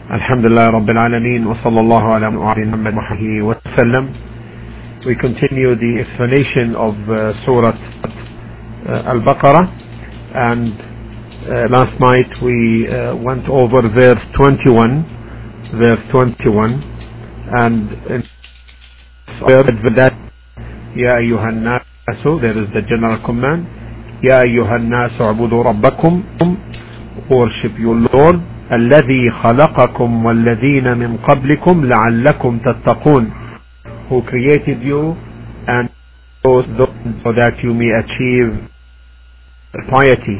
Alhamdulillah Rabbil Alameen wa sallallahu ala Muhammad wa sallam. We continue the explanation of Surah Al-Baqarah, and last night we went over verse 21, and in that Ya ayyuhan nasu, there is the general command, Ya ayyuhan nasu ubudu rabbakum, worship your Lord, الذي خلقكم والذين من قبلكم لعلكم تتقون, who created you and those so that you may achieve piety,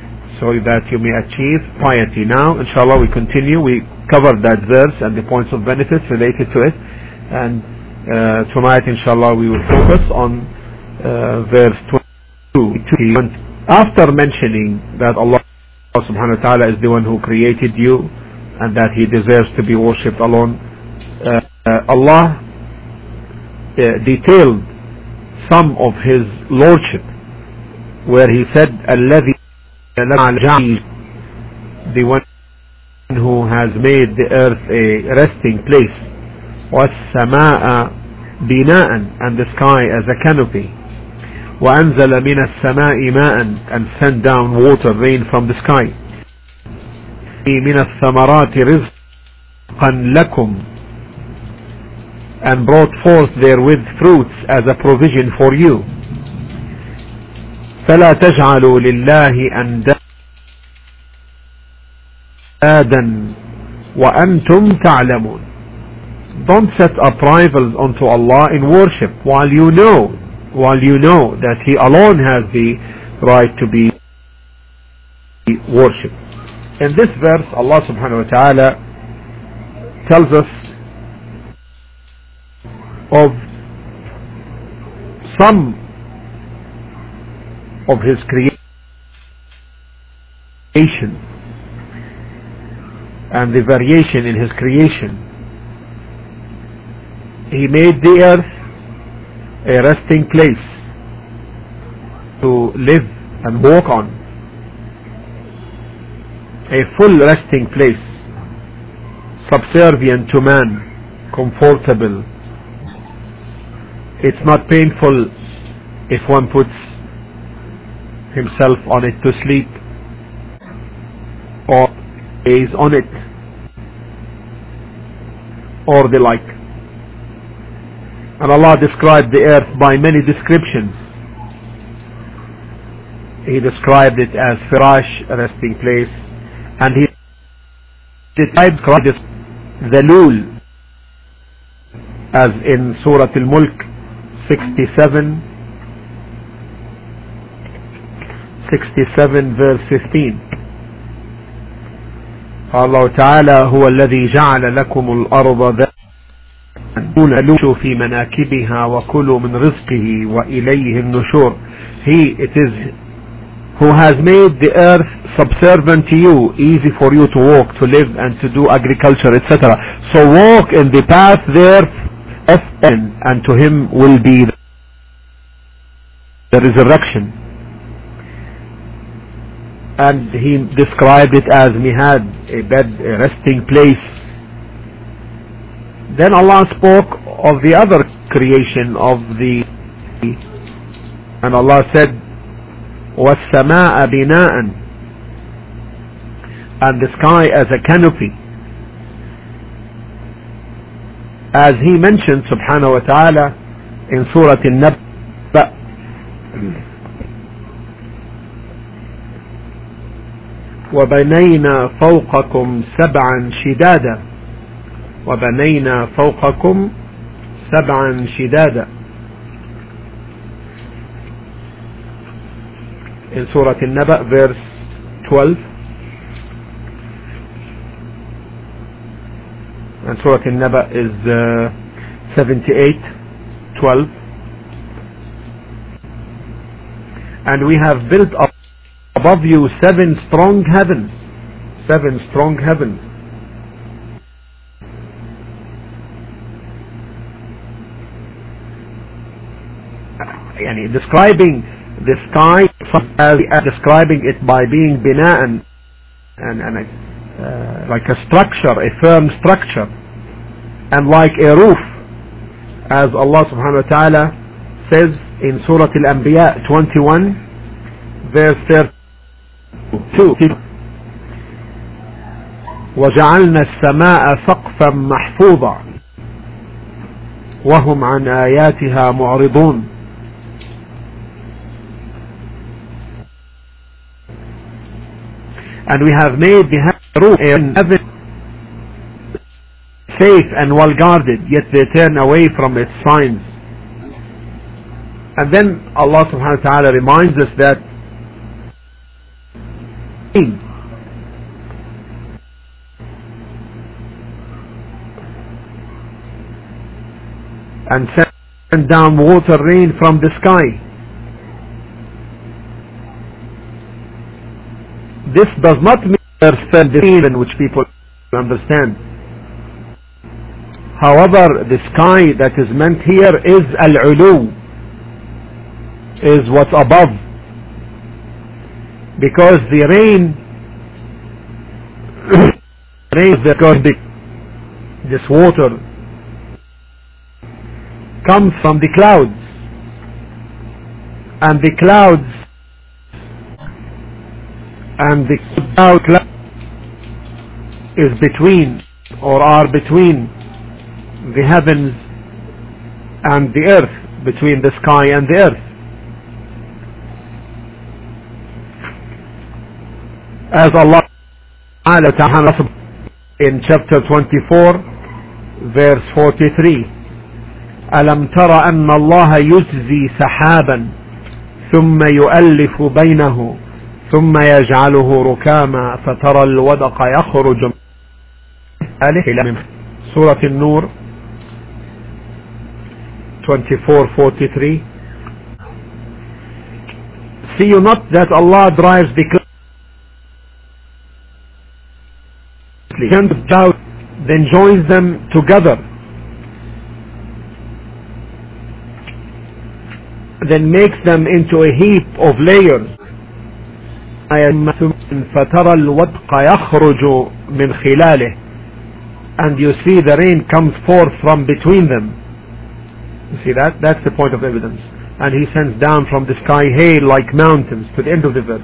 Now inshallah we continue. We covered that verse and the points of benefits related to it, and tonight inshallah we will focus on verse 22. After mentioning that Allah subhanahu wa ta'ala is the one who created you and that He deserves to be worshipped alone, Allah detailed some of His lordship, where He said الذي the one who has made the earth a resting place, والسماء بناء, and the sky as a canopy, وأنزل من السماء ماء, and sent down water, rain from the sky, من الثمرات رزقا لكم, and brought forth therewith fruits as a provision for you. فلا تجعلوا لله أندادا وأنتم تعلمون. Don't set up rivals unto Allah in worship while you know that He alone has the right to be worshipped. In this verse, Allah subhanahu wa ta'ala tells us of some of His creation and the variation in His creation. He made the earth a resting place to live and walk on, a full resting place, subservient to man, comfortable. It's not painful if one puts himself on it to sleep or is on it or the like. And Allah described the earth by many descriptions. He described it as firash, a resting place, and He described the lul, as in Surah Al-Mulk 67 verse 15. Allah Ta'ala هو الذي جعل لكم الأرض ذَلُولًا في مناكبها وكلوا من رزقه وإليه النشور. He it is who has made the earth subservient to you, easy for you to walk, to live, and to do agriculture, etc. So walk in the path there, and to Him will be the resurrection. And He described it as mihad, a bed, a resting place. Then Allah spoke of the other creation of the, and Allah said وَالسَّمَاءَ بِنَاءً, and the sky as a canopy, as He mentioned subhanahu wa ta'ala in Surah An-Naba, وَبَنَيْنَا فَوْقَكُمْ سَبْعًا شِدَادًا, وَبَنَيْنَا فَوْقَكُمْ سَبْعًا شِدَادًا, in Surah An-Naba verse 12, and Surah An-Naba is 78:12. And we have built up above you seven strong heavens, describing the sky as describing it by being bina'an and like a structure, a firm structure, and like a roof, as Allah subhanahu wa ta'ala says in Surah Al-Anbiya 21 verse 32, وَجَعَلْنَا السَّمَاءَ سَقْفًا مَحْفُوظًا وَهُمْ عَنْ آيَاتِهَا مُعْرِضُونَ. And we have made the roof and heaven safe and well guarded, yet they turn away from its signs. And then Allah subhanahu wa ta'ala reminds us that and send down water rain from the sky. This does not mean the rain which people understand. However, the sky that is meant here is al-ulu, is what's above, because the rain because this water comes from the clouds, and the cloud is between, or are between, the heavens and the earth, between the sky and the earth. As Allah in chapter 24 verse 43, ألم تر أن الله يجزي سحابا ثم يؤلف بينه ثم يجعله ركاما فترى الودق يخرج من سورة النور 24:43. See you not that Allah drives the clouds, then joins them together, then makes them into a heap of layers. فترى الودق يخرج من خلاله, and you see the rain comes forth from between them. You see that? That's the point of evidence. And he sends down from the sky hail like mountains, to the end of the verse.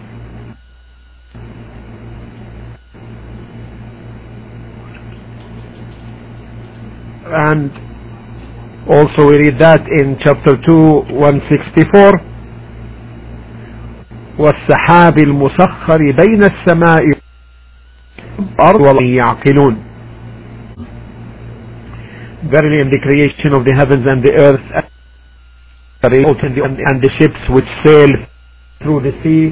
And also we read that in chapter 2 164, والسحاب المسخر بين السماء والأرض وما يعقلون. Verily in the creation of the heavens and the earth and the ships which sail through the sea,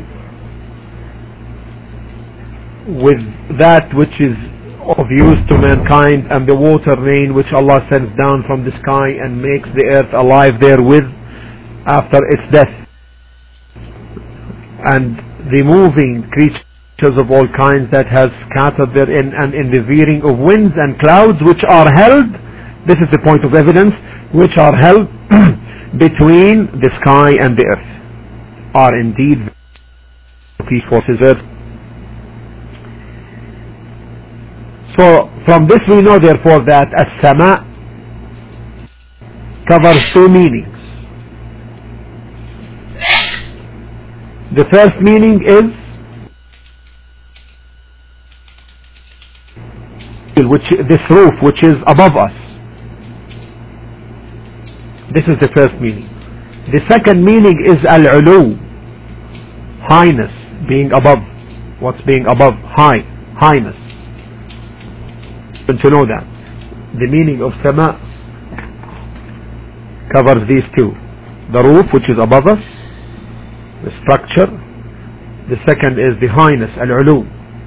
with that which is of use to mankind, and the water rain which Allah sends down from the sky and makes the earth alive therewith after its death, and the moving creatures of all kinds that has scattered therein, and in the veering of winds and clouds which are held, this is the point of evidence, which are held between the sky and the earth, are indeed these forces earth. So from this we know therefore that as-sama covers two meanings. The first meaning is this roof which is above us. This is the first meaning. The second meaning is al-ulu, highness, being above. What's being above? Highness. And to know that the meaning of sama covers these two: the roof which is above us, the structure. The second is the highness, al-ulu.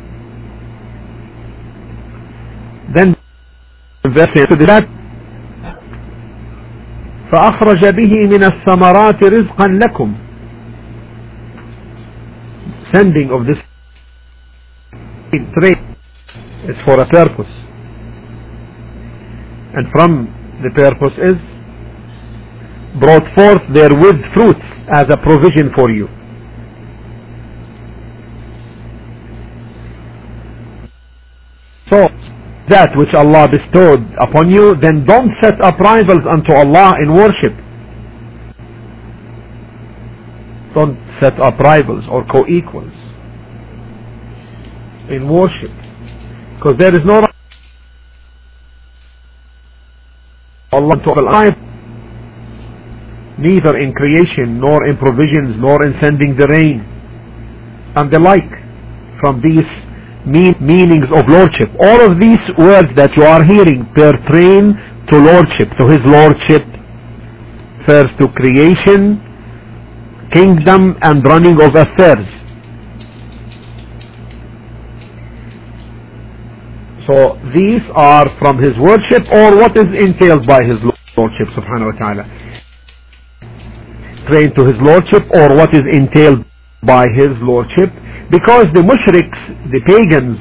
Then verse to that, فأخرج به من الثمرات رزقا لكم. Sending of this trade is for a purpose, and from the purpose is brought forth therewith fruits as a provision for you. So that which Allah bestowed upon you, then don't set up rivals unto Allah in worship. Don't set up rivals or co-equals in worship, because there is no Allah to alive, neither in creation, nor in provisions, nor in sending the rain, and the like, from these meanings of lordship. All of these words that you are hearing pertain to lordship, to his lordship, first to creation, kingdom, and running of affairs. So these are from his worship, or what is entailed by his lordship subhanahu wa ta'ala. Train to his lordship, or what is entailed by his lordship, because the mushriks, the pagans,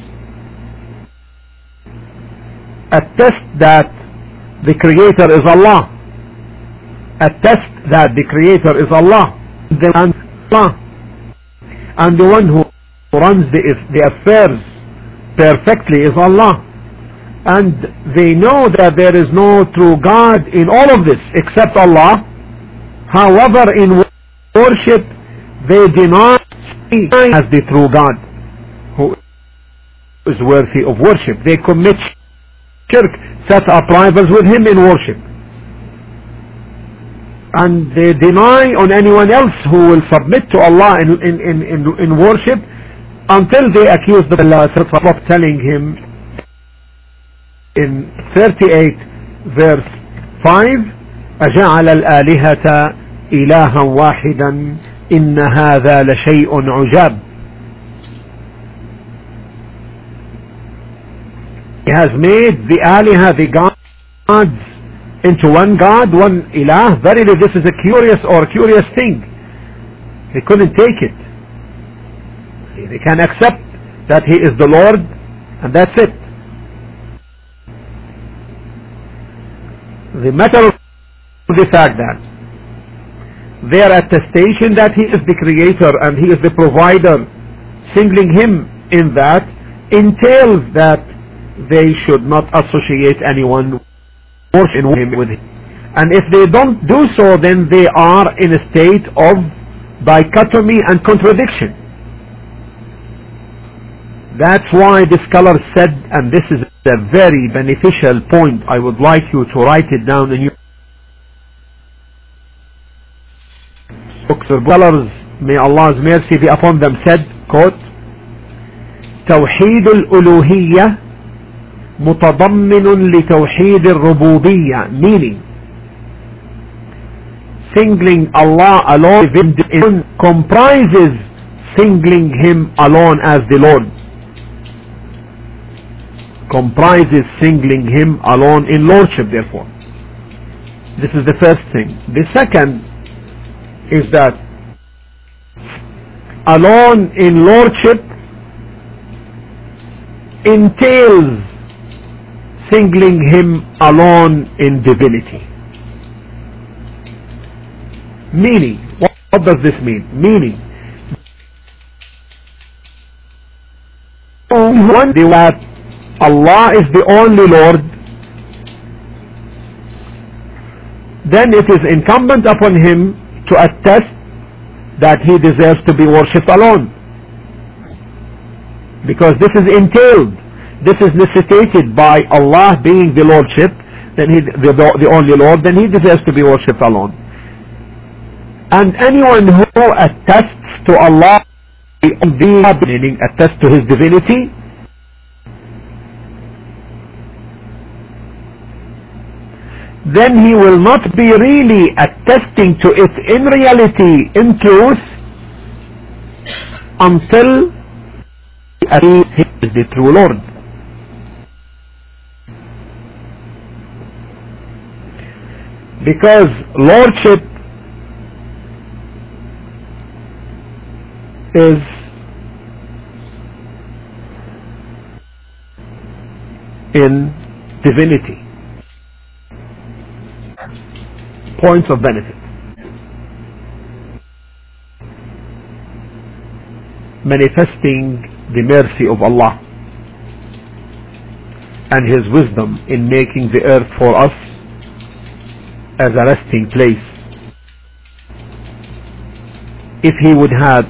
attest that the creator is Allah, attest that the creator is Allah, and the one who runs the affairs perfectly is Allah, and they know that there is no true God in all of this except Allah. However, in worship they deny as the true God who is worthy of worship. They commit shirk, set up rivals with him in worship, and they deny on anyone else who will submit to Allah in worship, until they accuse Allah of telling him in 38 verse 5, أجعل الآلهة إلها واحدا إن هذا لشيء عجاب. He has made the aliha, the gods, into one God, one ilah. Verily this is a curious thing. They couldn't take it. They can accept that he is the Lord, and that's it. The matter of the fact that their attestation that he is the creator and he is the provider, singling him in that, entails that they should not associate anyone with him. And if they don't do so, then they are in a state of dichotomy and contradiction. That's why the scholar said, and this is a very beneficial point, I would like you to write it down in your books. Scholars, may Allah's mercy be upon them, said, quote, توحيد الألوهية متضمن لتوحيد الربوبية, meaning singling Allah alone comprises singling him alone as the Lord, comprises singling him alone in lordship. Therefore, this is the first thing. The second is that alone in lordship entails singling him alone in divinity. Meaning, what does this mean? Meaning, one that Allah is the only Lord, then it is incumbent upon him to attest that he deserves to be worshipped alone, because this is entailed, this is necessitated by Allah being the Lordship, then he the only Lord, then he deserves to be worshipped alone. And anyone who attests to Allah meaning attests to his divinity, then he will not be really attesting to it in reality, in truth, until he is the true Lord. Because lordship is in divinity. Points of benefit. Manifesting the mercy of Allah. and His wisdom in making the earth for us as a resting place. If He would have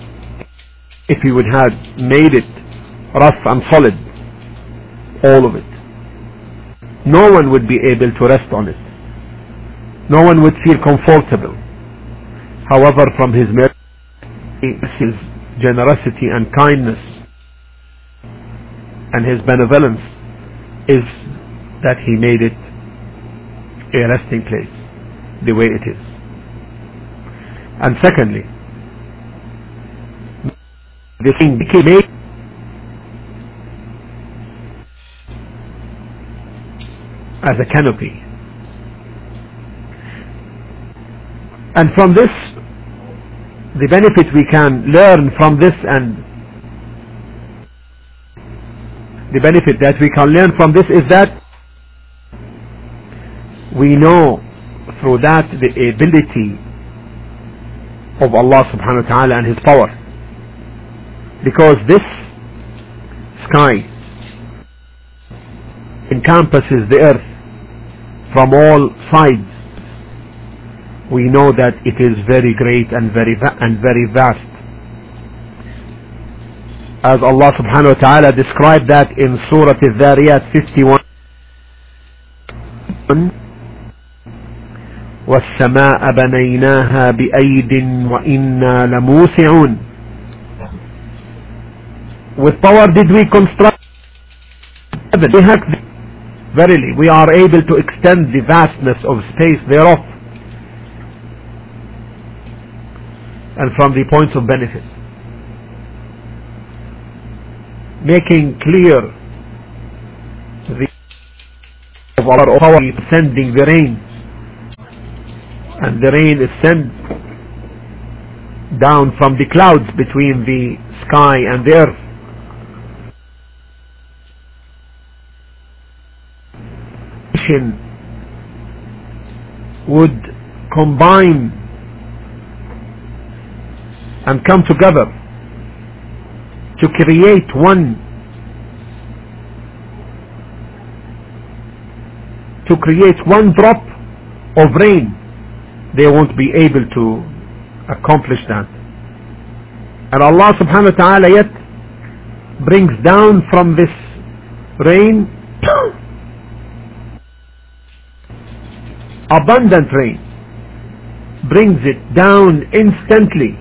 made it rough and solid, all of it, no one would be able to rest on it. No one would feel comfortable. However, from His mercy, His generosity and kindness, and His benevolence, is that He made it a resting place the way it is. And secondly, the thing became made as a canopy. And from this, the benefit we can learn from this, and the benefit that we can learn from this, is that we know through that the ability of Allah subhanahu wa ta'ala and His power, because this sky encompasses the earth from all sides. We know that it is very great and very vast, as Allah subhanahu wa ta'ala described that in Surah Al-Dhariyat 51. وَالسَّمَاءَ بَنَيْنَاهَا بِأَيْدٍ وَإِنَّا لَمُوسِعُونَ. With power did we construct heaven. Verily, we are able to extend the vastness of space thereof. And from the points of benefit, making clear the of our power, sending the rain, and the rain is sent down from the clouds between the sky and the earth. Would combine and come together to create one drop of rain, they won't be able to accomplish that. And Allah subhanahu wa ta'ala yet brings down from this rain abundant rain, brings it down instantly.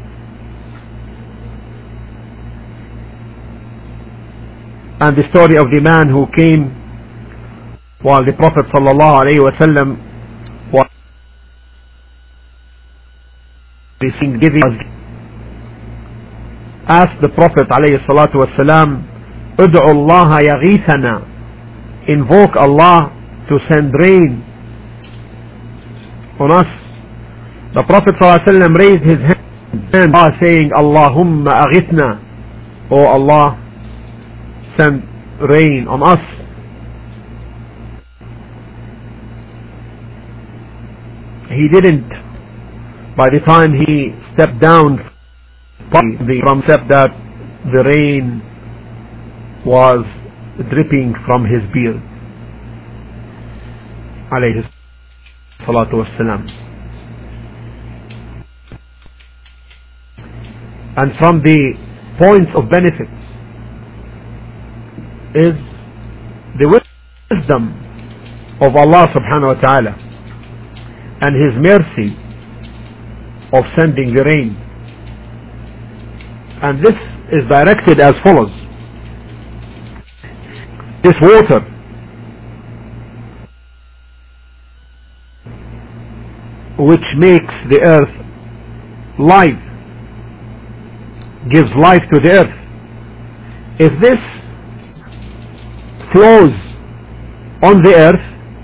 And the story of the man who came while the Prophet sallallahu alaihi wasallam was giving, asked the Prophet alayhi salatu wasalam, "Ud'u Allah yaghithana," invoke Allah to send rain on us. The Prophet ﷺ raised his hand saying, "Allahumma aghithna," O Allah, send rain on us. He didn't, by the time he stepped down from step, that the rain was dripping from his beard alayhi salatu wassalam. And from the points of benefit is the wisdom of Allah subhanahu wa ta'ala and His mercy of sending the rain. And this is directed as follows: this water which makes the earth live, gives life to the earth, if this flows on the earth,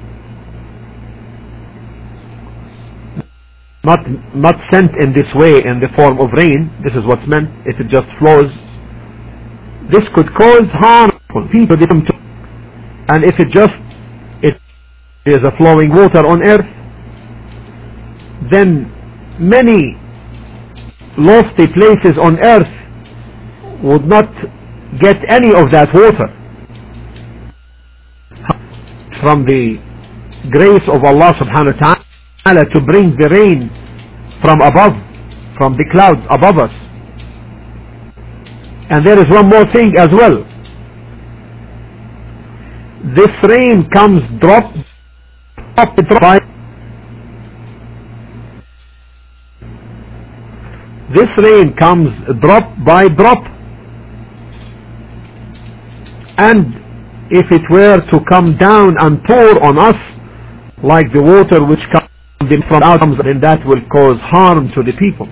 not sent in this way in the form of rain, this is what's meant, if it just flows, this could cause harm for people. And if it is a flowing water on earth, then many lofty places on earth would not get any of that water. from the grace of Allah subhanahu wa ta'ala to bring the rain from above, from the clouds above us. And there is one more thing as well. This rain comes drop by this rain comes drop by drop, and if it were to come down and pour on us like the water which comes from out, then that will cause harm to the people.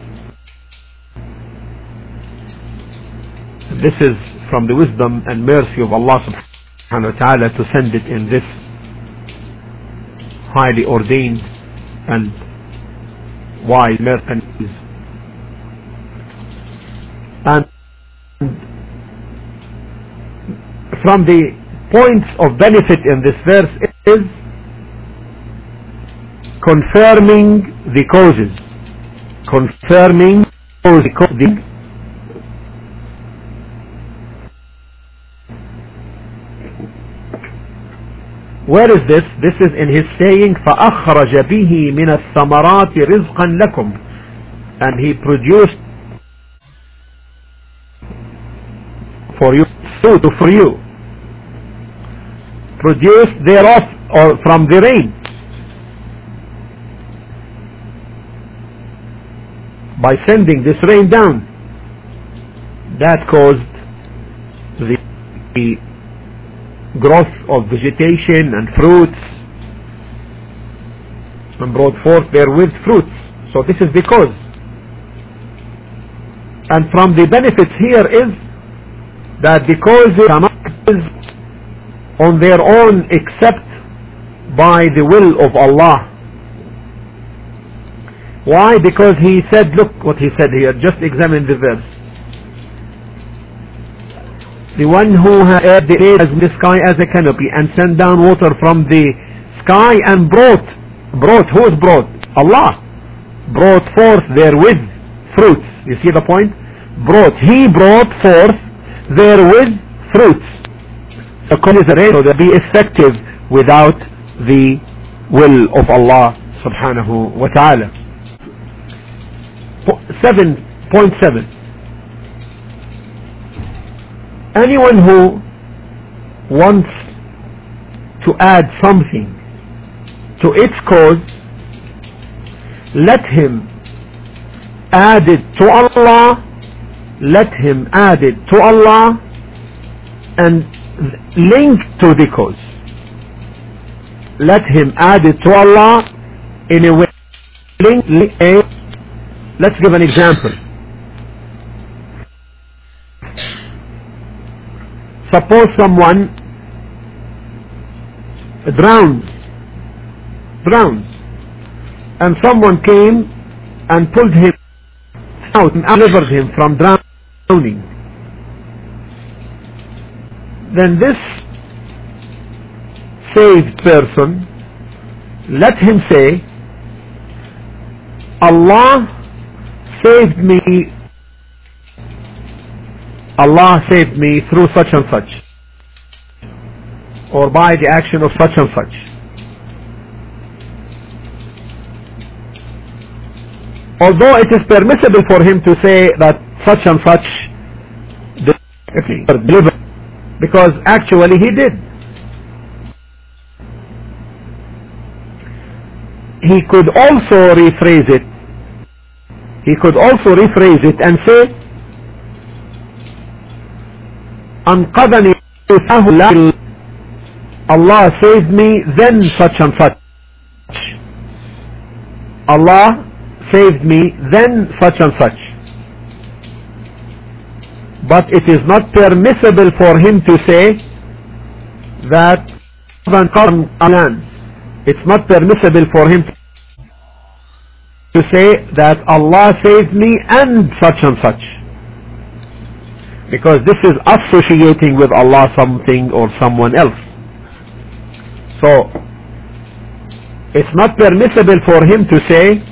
This is from the wisdom and mercy of Allah subhanahu wa ta'ala to send it in this highly ordained and wise mercy. And from the points of benefit in this verse is confirming the causes. Confirming the causes. Where is this? This is in his saying, فَأَخْرَجَ بِهِ مِنَ الثَّمَرَاتِ رِزْقًا لَكُمْ, and he produced for you food for you, produced thereof or from the rain, by sending this rain down, that caused the growth of vegetation and fruits, and brought forth therewith fruits. So this is the cause. And from the benefits here is that the causes on their own except by the will of Allah. Why? Because he said, look what he said here, just examine the verse. The one who has the air as the sky as a canopy and sent down water from the sky and brought, who is brought? Allah. Brought forth therewith fruits. You see the point? He brought forth therewith fruits. So will be effective without the will of Allah subhanahu wa ta'ala. 7.7. Anyone who wants to add something to its cause, let him add it to Allah, and link to the cause. Let him add it to Allah in a way. Let's give an example. Suppose someone drowns, and someone came and pulled him out and delivered him from drowning. Then this saved person, let him say, Allah saved me through such and such, or by the action of such and such. Although it is permissible for him to say that such and such delivered, because actually he did. He could also rephrase it and say, Anqadani, Allah saved me, then such and such. Allah saved me, then such and such. But it is not permissible for him to say that it's not permissible for him to say that Allah saved me and such, because this is associating with Allah something or someone else. So it's not permissible for him to say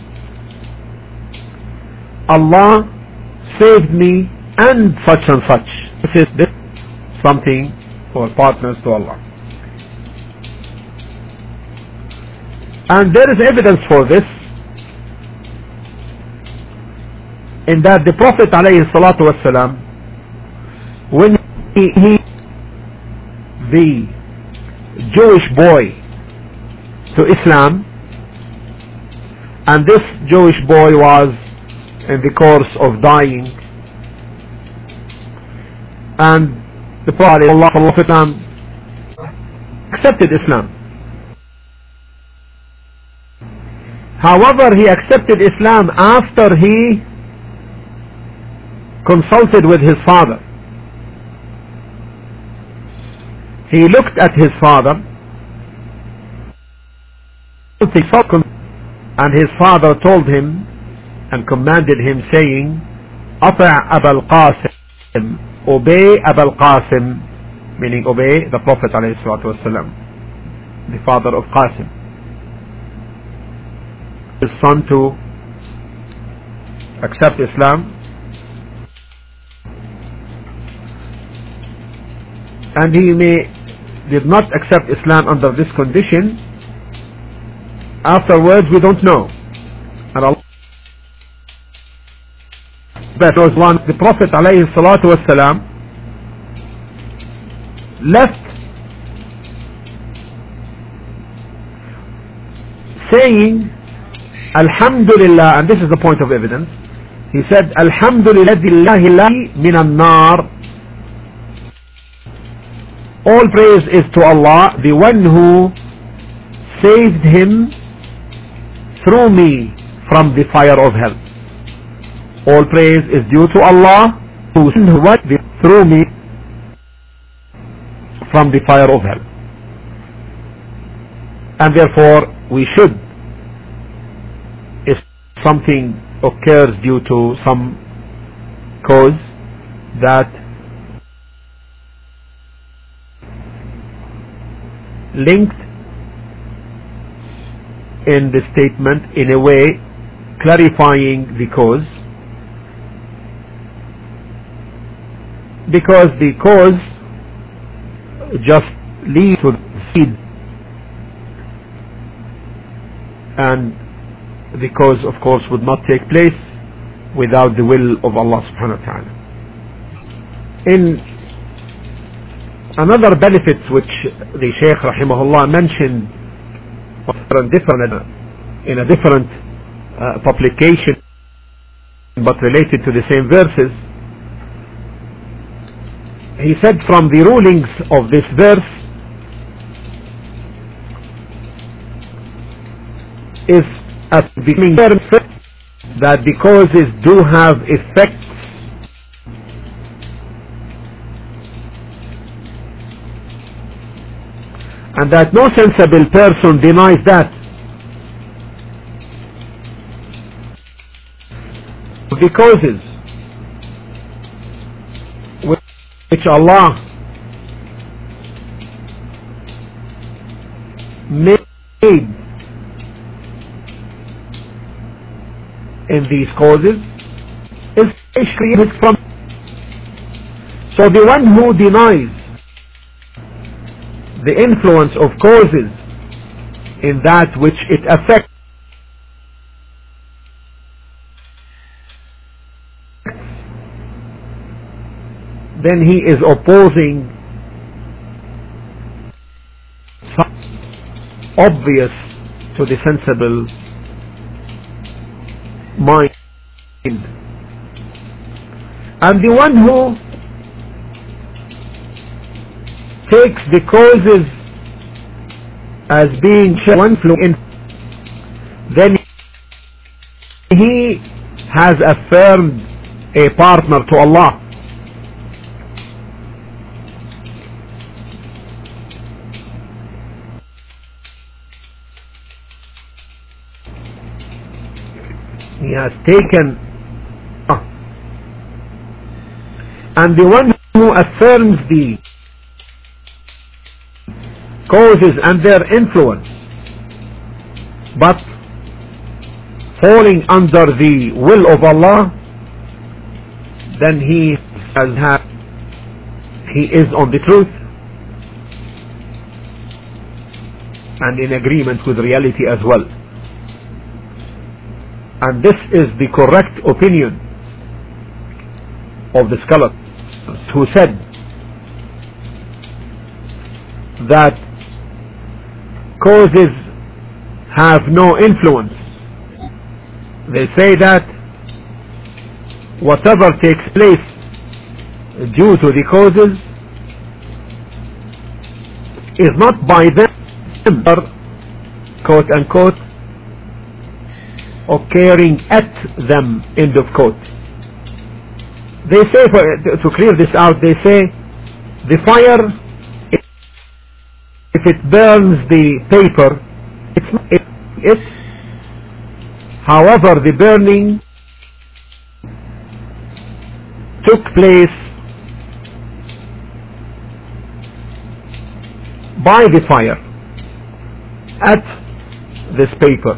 Allah saved me and such. This is something for partners to Allah. And there is evidence for this in that the Prophet ﷺ, when he the Jewish boy to Islam, and this Jewish boy was in the course of dying, and the Prophet ﷺ accepted Islam. However, he accepted Islam after he consulted with his father. He looked at his father, and his father told him and commanded him, saying, "Ata' Abul Qasim, obey Abul Qasim," meaning obey the Prophet ﷺ, the father of Qasim, his son, to accept Islam. And he did not accept Islam under this condition. Afterwards, we don't know. And Allah, that was one, the Prophet ﷺ left saying, Alhamdulillah, and this is the point of evidence. He said, Alhamdulillah minan nar. All praise is to Allah, the one who saved him through me from the fire of hell. All praise is due to Allah who saved through me from the fire of hell. And therefore we should, if something occurs due to some cause that linked in the statement in a way clarifying the cause, because the cause just leads to seed, and the cause of course would not take place without the will of Allah subhanahu wa ta'ala. In another benefit which the Shaykh rahimahullah mentioned in a different publication but related to the same verses, he said from the rulings of this verse is at the beginning that the causes do have effects and that no sensible person denies that. The causes which Allah made in these causes is created from. So the one who denies the influence of causes in that which it affects, then he is opposing something obvious to the sensible mind. And the one who takes the causes as being one flow in, then he has affirmed a partner to Allah. He has taken, and the one who affirms the causes and their influence but falling under the will of Allah, then he is on the truth. and in agreement with reality as well. And this is the correct opinion of the scholars who said that causes have no influence. They say that whatever takes place due to the causes is not by them, quote unquote, occurring at them, end of quote. They say, to clear this out, they say the fire, if it burns the paper, it's however the burning took place by the fire at this paper.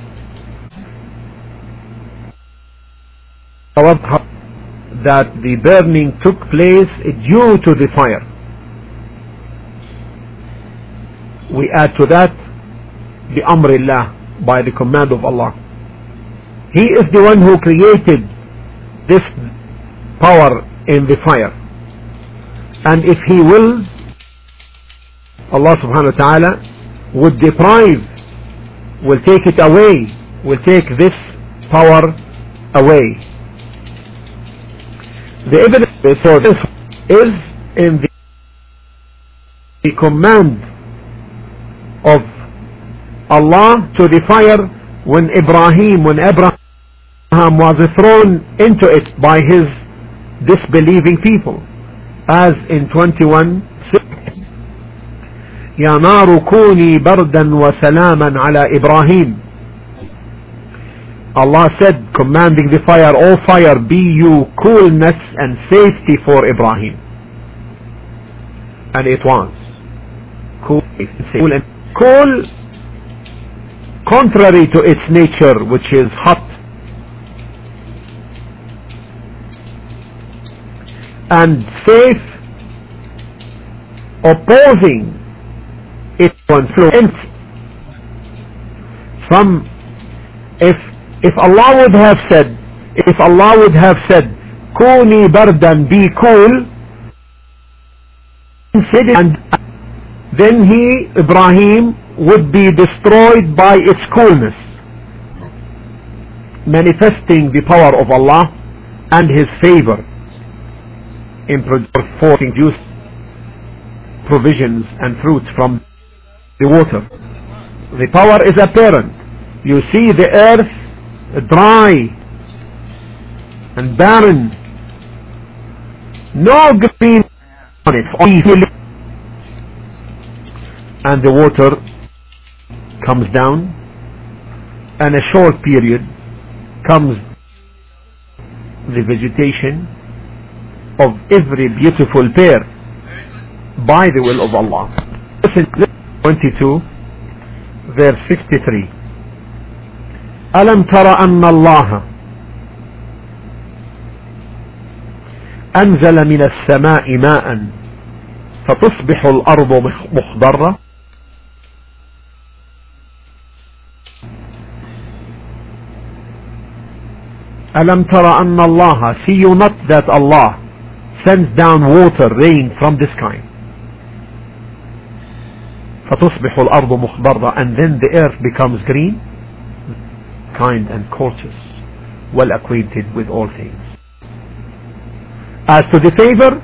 However, that the burning took place due to the fire. We add to that the Amrillah, by the command of Allah. He is the one who created this power in the fire, and if He wills, Allah subhanahu wa ta'ala would deprive, will take it away, will take this power away. The evidence for this is in the command of Allah to the fire when Abraham was thrown into it by his disbelieving people, as in 21:6. يا نار كوني بردا وسلاما على إبراهيم. Allah said, commanding the fire, O fire, be you coolness and safety for Ibrahim. And it was cool, and cool, contrary to its nature, which is hot, and safe, opposing its influence from, if Allah would have said, Kuni bardan, be cool, and then Ibrahim, would be destroyed by its coolness, manifesting the power of Allah and His favor in forcing juice, provisions and fruits from the water. The power is apparent. You see the earth dry and barren, no green on it, and the water comes down, and a short period comes the vegetation of every beautiful pear by the will of Allah. Listen, 22 verse 63. ألم تر أن الله أنزل من السماء ماء فتصبح الأرض مخضرة. ألم تر أن الله, see you not that Allah sends down water, rain from the sky, فتصبح الأرض مخضرة, and then the earth becomes green, kind and courteous, well acquainted with all things. As to the favor,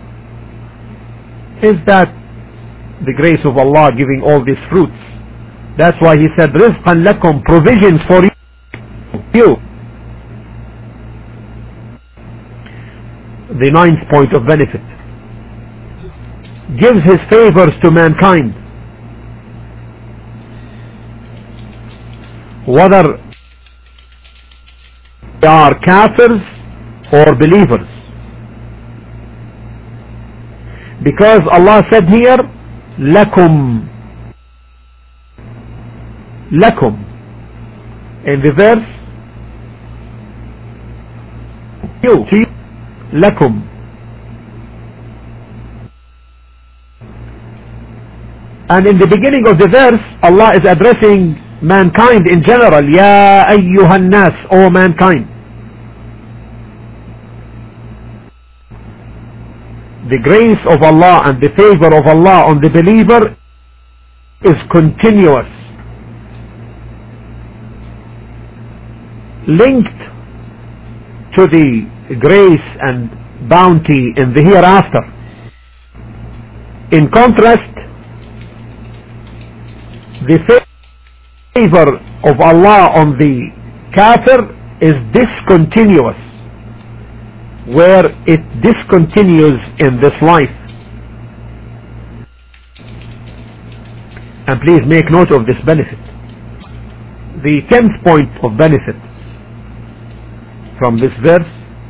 is that the grace of Allah giving all these fruits. That's why He said, رزقا لكم, provisions for you. The ninth point of benefit, gives His favors to mankind, whether they are kafirs or believers, because Allah said here lakum, lakum in the verse, you see, lakum, And in the beginning of the verse, Allah is addressing mankind in general. Ya ayyuhan nas, O mankind. The grace of Allah and the favor of Allah on the believer is continuous, linked to the grace and bounty in the hereafter. In contrast, the favor of Allah on the kafir is discontinuous, where it discontinues in this life. And please make note of this benefit. The 10th point of benefit from this verse,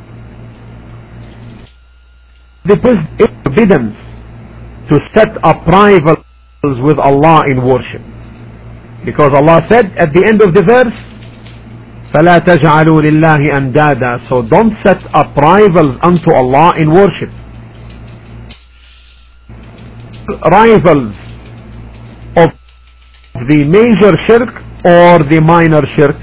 the forbidden to set up rivals with Allah in worship, because Allah said at the end of the verse, فَلَا تَجْعَلُوا لِلَّهِ أَنْدَادًا. So don't set up rivals unto Allah in worship. Rivals of the major shirk or the minor shirk.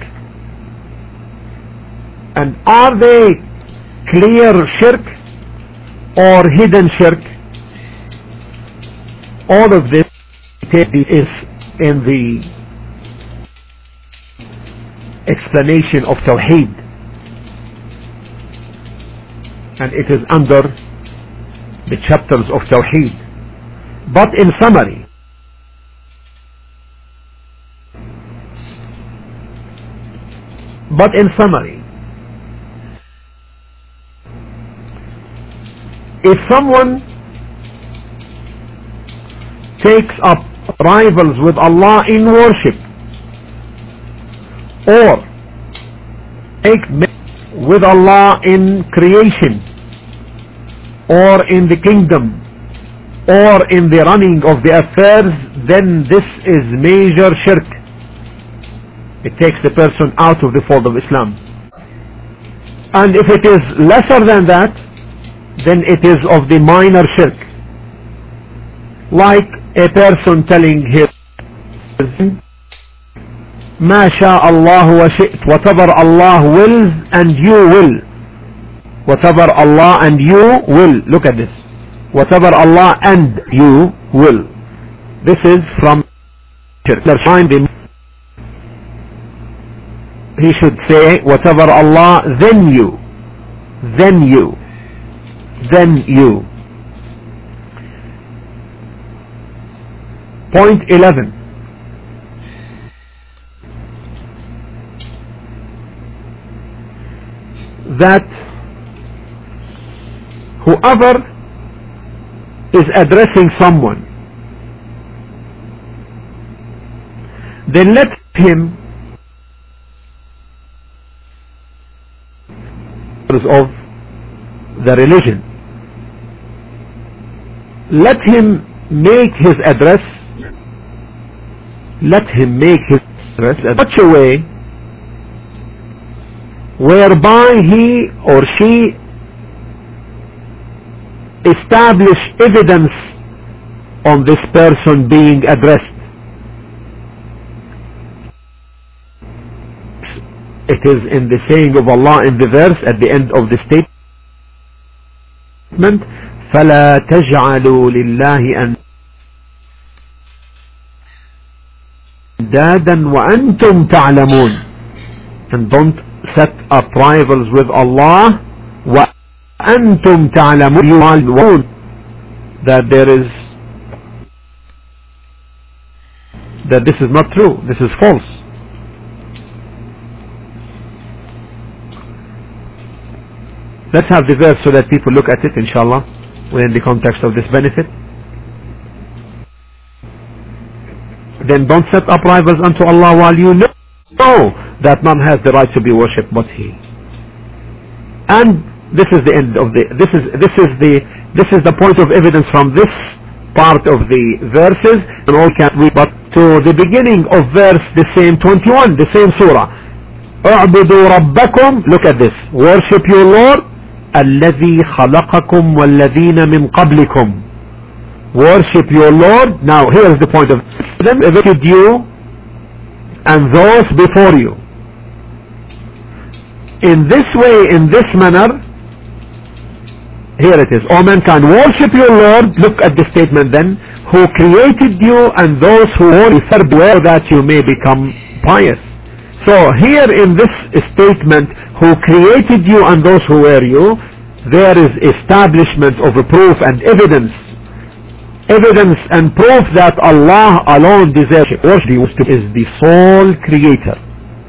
And are they clear shirk or hidden shirk? All of this is in the explanation of Tawheed, and it is under the chapters of Tawheed. But in summary, if someone takes up rivals with Allah in worship, or take with Allah in creation, or in the kingdom, or in the running of the affairs, then this is major shirk. It takes the person out of the fold of Islam. And if it is lesser than that, then it is of the minor shirk. Like a person telling his ما شاء الله وشئت, whatever Allah wills and you will, whatever Allah and you will, look at this, whatever Allah and you will. This is from shirk. He should say whatever Allah, then you, then you, then you. Point 11. That whoever is addressing someone, then let him of the religion, let him make his address, in such a way whereby he or she establish evidence on this person being addressed. It is in the saying of Allah in the verse at the end of the statement, فَلَا تَجْعَلُوا لِلَّهِ أَنْدَادًا وَأَنْتُمْ تَعْلَمُونَ. And don't set up rivals with Allah, وَأَنْتُمْ تَعْلَمُونَ, you all know that this is not true, this is false. Let's have the verse so that people look at it, inshallah, within the context of this benefit. Then don't set up rivals unto Allah while you know that none has the right to be worshipped but He. And this is the end of this is the point of evidence from this part of the verses, and all can read. But to the beginning of verse, the same 21, the same surah. اعبدوا ربكم, look at this, worship your Lord, الذي خلقكم والذين من قبلكم, worship your Lord. Now here is the point of them, evicted you and those before you. In this way, in this manner, here it is. O mankind, worship your Lord. Look at the statement then. Who created you and those who serve well, that you may become pious. So here in this statement, who created you and those who were you, there is establishment of a proof and evidence. Evidence and proof that Allah alone deserves worship, is the sole creator.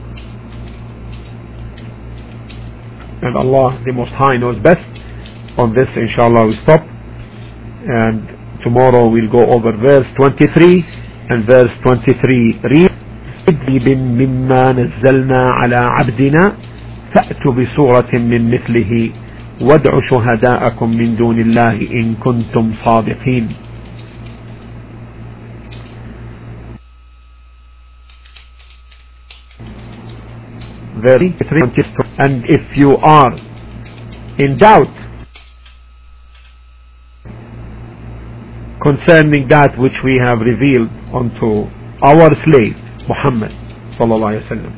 And Allah the Most High knows best. On this inshallah we stop, and tomorrow we'll go over verse 23 and verse 23. Read مما نزلنا على عبدنا فأتوا بسورة من مثله وادعوا شهداءكم من دون الله إن كنتم صادقين. Very 23. And if you are in doubt concerning that which we have revealed unto our slave Muhammad sallallahu alaihi wasallam,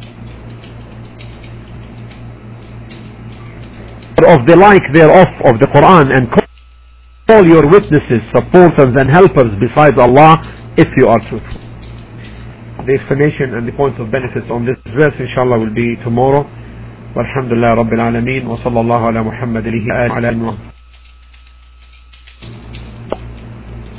of the like thereof of the Quran, and call your witnesses, supporters and helpers besides Allah, if you are truthful. The explanation and the points of benefits on this verse inshallah will be tomorrow. Walhamdulillah Rabbil Alameen, wa sallallahu ala Muhammad alihi wa ala